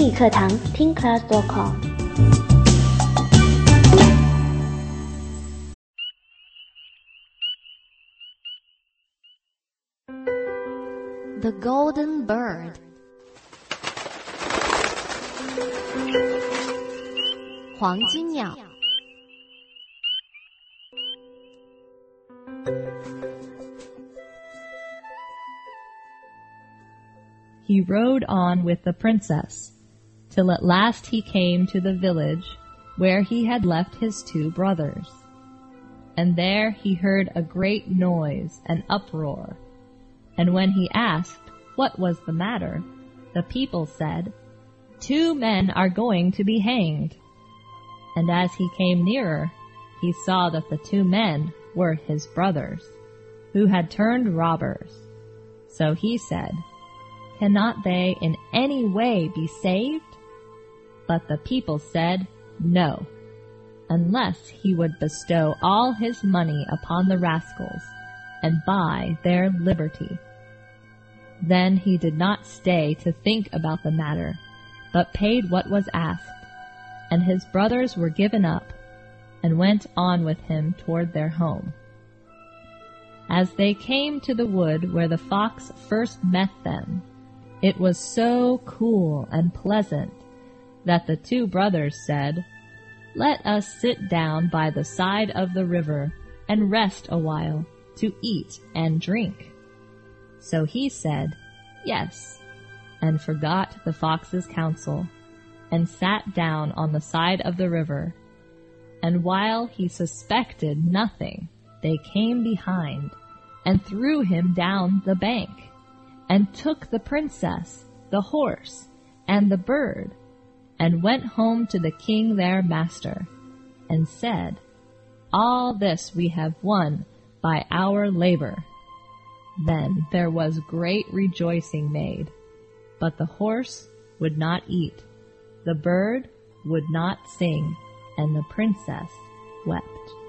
英语课堂听 class.com。 The Golden Bird. 黄金鸟。 He rode on with the princess, till at last he came to the village where he had left his 2 brothers. And there he heard a great noise and uproar. And when he asked what was the matter, the people said, 2 men are going to be hanged. And as he came nearer, he saw that the 2 men were his brothers, who had turned robbers. So he said, "Cannot they in any way be saved?" But the people said, "No, unless he would bestow all his money upon the rascals and buy their liberty." Then he did not stay to think about the matter, but paid what was asked, and his brothers were given up, and went on with him toward their home. As they came to the wood where the fox first met them, it was so cool and pleasant that the 2 brothers said, "Let us sit down by the side of the river and rest a while to eat and drink." So he said, "Yes," and forgot the fox's counsel, and sat down on the side of the river. And while he suspected nothing, they came behind and threw him down the bank, and took the princess, the horse, and the bird, and went home to the king their master, and said, "All this we have won by our labor." Then there was great rejoicing made, but the horse would not eat, the bird would not sing, and the princess wept.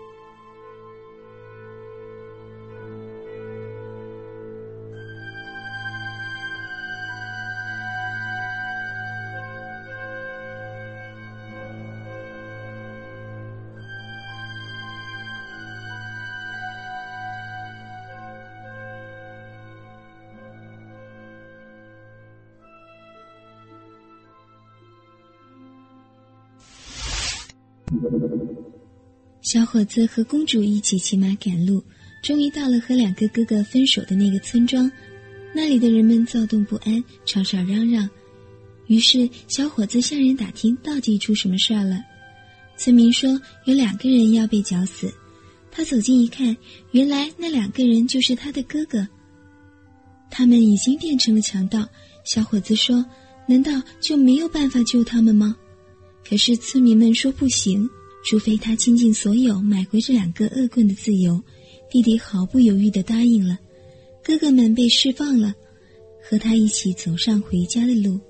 小伙子和公主一起骑马赶路，终于到了和2个哥哥分手的那个村庄。那里的人们躁动不安，吵吵嚷嚷。于是小伙子向人打听到底出什么事儿了。村民说有2个人要被绞死。他走近一看，原来那2个人就是他的哥哥。他们已经变成了强盗。小伙子说，难道就没有办法救他们吗？可是村民们说不行，除非他倾尽所有买回这2个恶棍的自由。弟弟毫不犹豫地答应了。哥哥们被释放了，和他一起走上回家的路。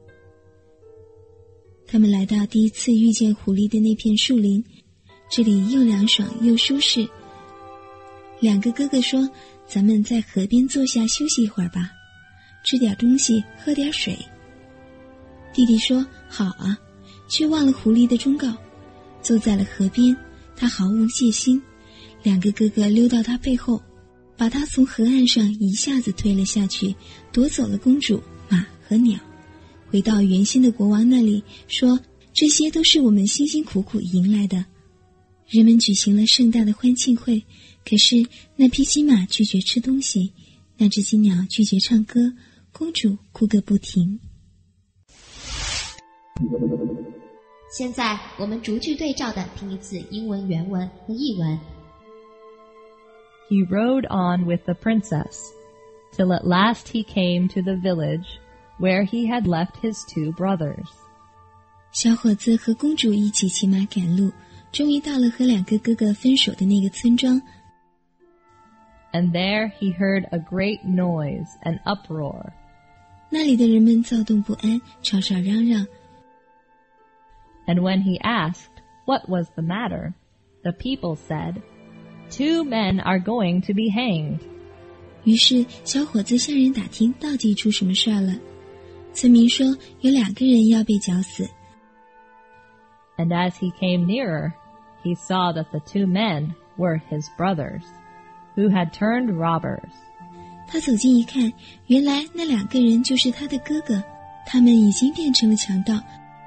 他们来到第一次遇见狐狸的那片树林，这里又凉爽又舒适。2个哥哥说，咱们在河边坐下休息一会儿吧，吃点东西，喝点水。弟弟说，好啊，却忘了狐狸的忠告，坐在了河边。他毫无戒心，2个哥哥溜到他背后，把他从河岸上一下子推了下去，夺走了公主、马和鸟。回到原先的国王那里，说，这些都是我们辛辛苦苦赢来的。人们举行了盛大的欢庆会，可是那匹金马拒绝吃东西，那只金鸟拒绝唱歌，公主哭个不停。 现在我们逐句对照的听一次英文原文和译文。 He rode on with the princess, till at last he came to the village where he had left his 2 brothers. 小伙子和公主一起骑马赶路，终于到了和2个哥哥分手的那个村庄。 And there he heard a great noise and uproar. 那里的人们躁动不安，吵吵嚷嚷。 And when he asked what was the matter, the people said, 2 men are going to be hanged. 于是小伙子向人打听到底出什么事儿了。 村民说有2个人要被绞死。 And as he came nearer, he saw that the 2 men were his brothers, who had turned robbers. 他走近一看，原来那2个人就是他的哥哥，他们已经变成了强盗。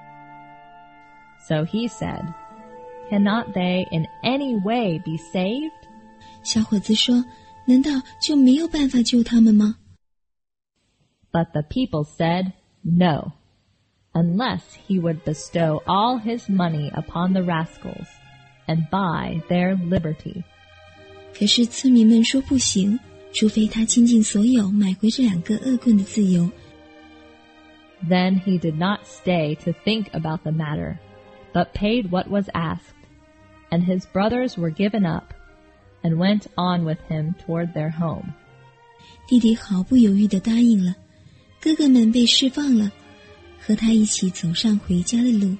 So he said, Cannot they in any way be saved? 小伙子说，难道就没有办法救他们吗？ But the people said, No, unless he would bestow all his money upon the rascals and buy their liberty. 可是村民们说不行，除非他倾尽所有买回这2个恶棍的自由。 Then he did not stay to think about the matter, but paid what was asked, and his brothers were given up, and went on with him toward their home. 弟弟毫不犹豫地答应了，哥哥们被释放了，和他一起走上回家的路。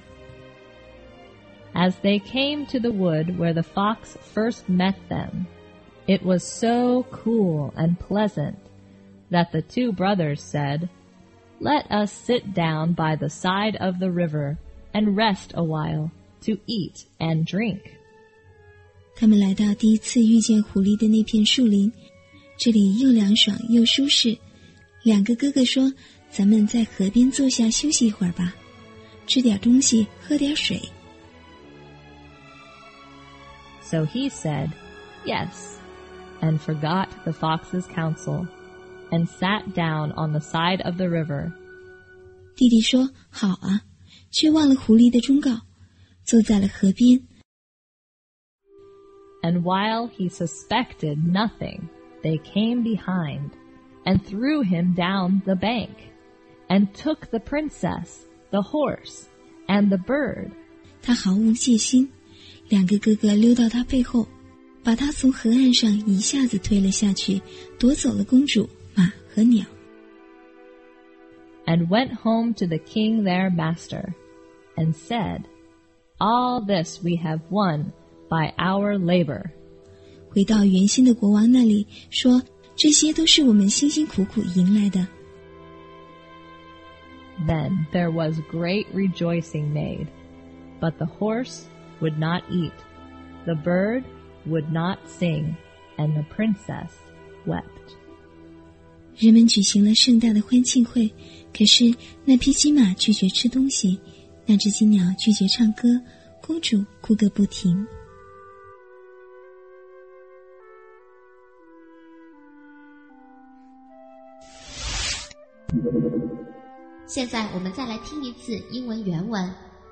As they came to the wood where the fox first met them, it was so cool and pleasant that the 2 brothers said, Let us sit down by the side of the river and rest a while to eat and drink. 他们来到第一次遇见狐狸的那片树林，这里又凉爽又舒适。2个哥哥说，咱们在河边坐下休息一会儿吧，吃点东西，喝点水。 So he said, Yes, and forgot the fox's counsel, and sat down on the side of the river. 弟弟说，好啊，却忘了狐狸的忠告，坐在了河边。 And while he suspected nothing, they came behind, and threw him down the bank, and took the princess, the horse, and the bird. 他毫无戒心，2个哥哥溜到他背后，把他从河岸上一下子推了下去，夺走了公主、马和鸟。 And went home to the king their master, and said, All this we have won by our labor. 回到原先的国王那里，说这些都是我们辛辛苦苦赢来的。 Then there was great rejoicing made, but the horse would not eat, the bird would not sing, and the princess wept. 人们举行了盛大的欢庆会，可是那匹金马拒绝吃东西，那只金鸟拒绝唱歌，公主哭个不停。 现在我们再来听一次英文原文。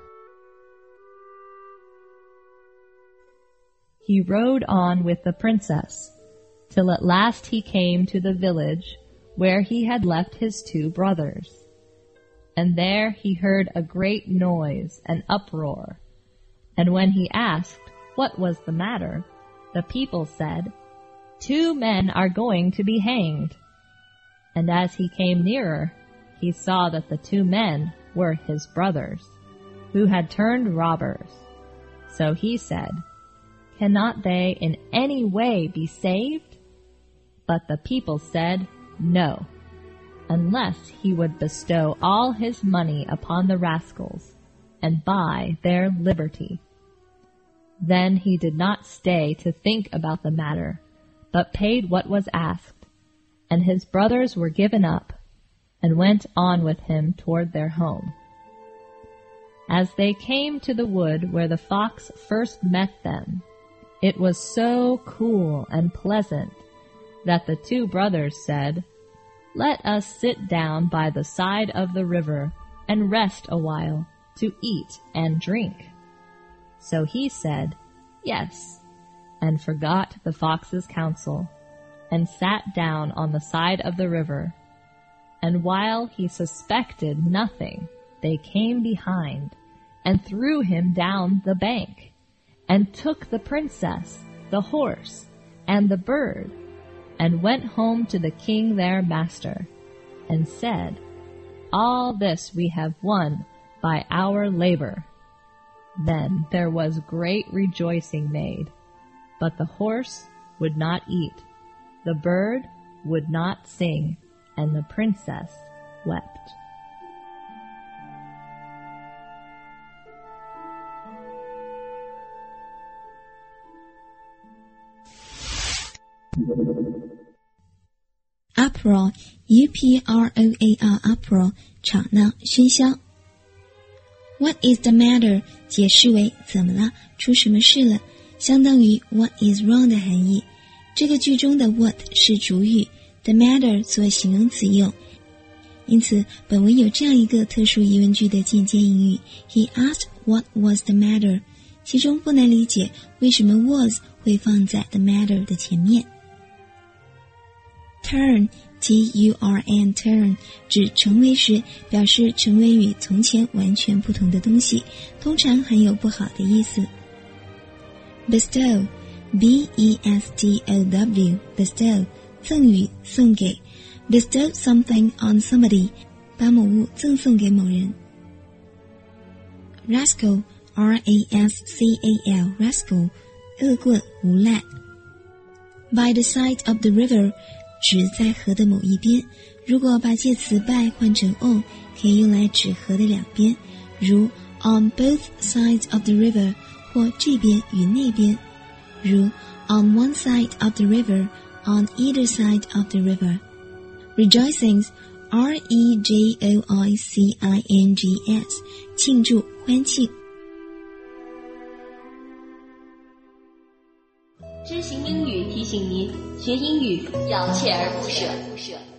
He rode on with the princess, till at last he came to the village where he had left his 2 brothers. And there he heard a great noise and uproar. And when he asked what was the matter, the people said, 2 men are going to be hanged. And as he came nearer, he saw that the 2 men were his brothers, who had turned robbers. So he said, Cannot they in any way be saved? But the people said, No, unless he would bestow all his money upon the rascals and buy their liberty. Then he did not stay to think about the matter, but paid what was asked, and his brothers were given up, and went on with him toward their home. As they came to the wood where the fox first met them, it was so cool and pleasant that the 2 brothers said, Let us sit down by the side of the river and rest a while to eat and drink. So he said, Yes, and forgot the fox's counsel, and sat down on the side of the river. And while he suspected nothing, they came behind, and threw him down the bank, and took the princess, the horse, and the bird, and went home to the king their master, and said, All this we have won by our labor. Then there was great rejoicing made, but the horse would not eat, the bird would not sing, and the princess wept. Uproar, U-P-R-O-A-R, uproar, 吵闹喧嚣。What is the matter? 解释为怎么了，出什么事了，相当于 what is wrong 的含义。这个句中的 what 是主语， the matter 做形容词用，因此本文有这样一个特殊疑问句的间接引语 He asked what was the matter， 其中不难理解为什么 was 会放在 the matter 的前面。Turn, T-U-R-N, turn 指成为时，表示成为与从前完全不同的东西，通常含有不好的意思。Bestow, B-E-S-T-O-W, bestow 赠予送给， bestow something on somebody 把某物赠送给某人。Rascal, R-A-S-C-A-L, rascal 恶棍无赖。By the side of the river指在河的某一边，如果把介词 by 换成 on 可以用来指河的两边，如 on both sides of the river 或这边与那边，如 on one side of the river, on either side of the river. Rejoicings, R-E-J-O-I-C-I-N-G-S 庆祝欢庆。 知行英语提醒您，学英语要锲而不舍。